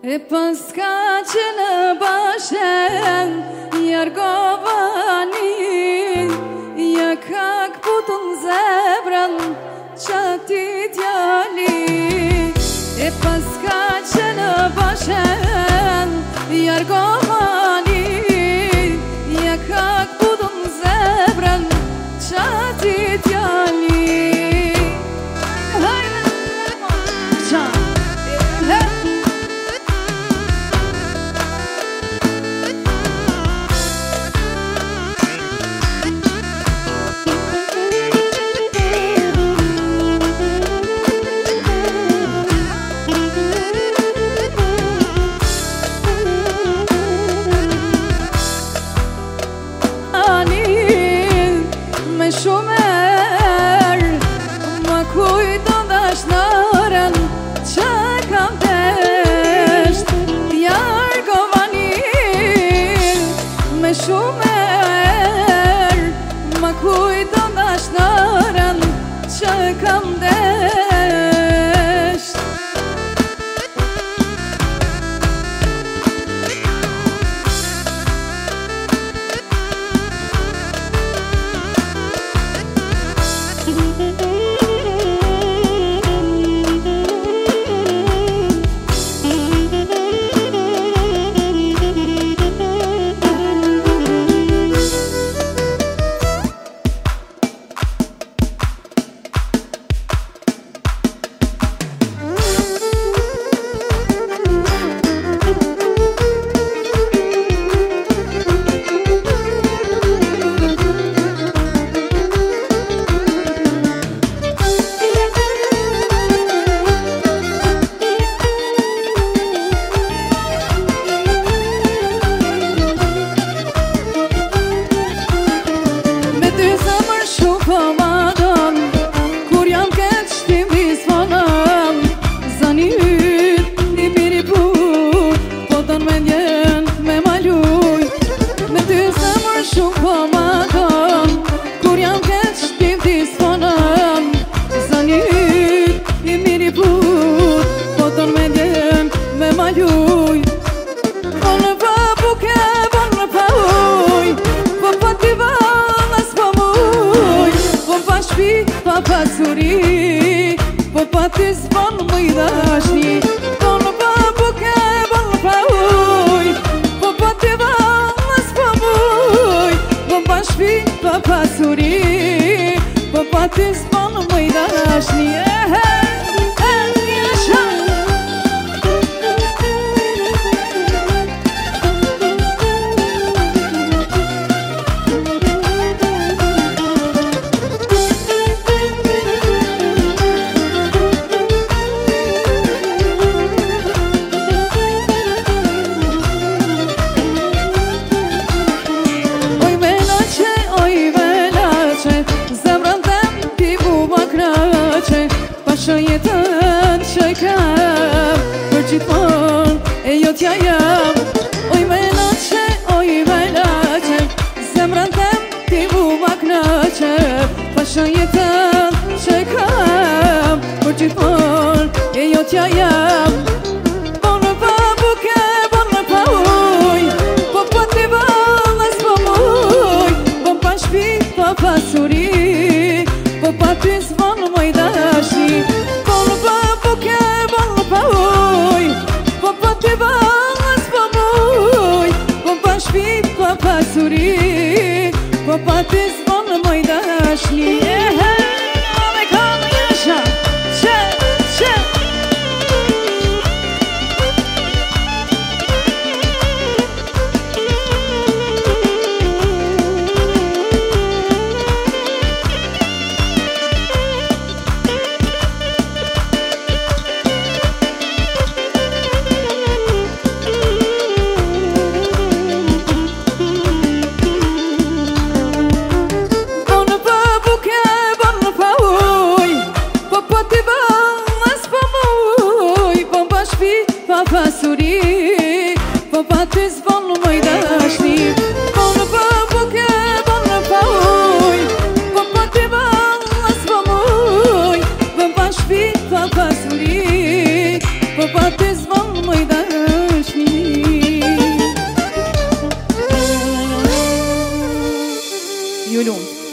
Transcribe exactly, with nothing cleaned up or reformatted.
E paska që në bashen Jargovani Ja ka këputën zebrën Që ti djali E paska që në bashen Jargovani Ja ka këputën zebrën Që ti djali Shumer, më kujton dashnaren që kam desht Jargovani me shumer, më kujton dashnaren që kam desht Pasuri, po pati zbon më i dashni Po në babuke, po në pauj Po pati valës po muj Po bashpi, po pasuri Po pati zbon më i dashni Që jetën që kam Për gjithmon e jo t'ja jam Oj menace, oj menace Zemrën tem ti mu ma knaqe Pa që jetën që kam Për gjithmon e jo t'ja jam Po në babuke, po në pauj Po po t'i valës po muj Po pa shpi, po pasuri Po pa t'i zvon më i dashni Pasuri, po pati zvonë më i dashni Ame kanë jasha, që, që Pasuri, po pati zvonë më i dashni Po në babuke, po në pauj Po pati valës po muj Po pa shpi, po pasuri Po pati zvonë më i dashni يولون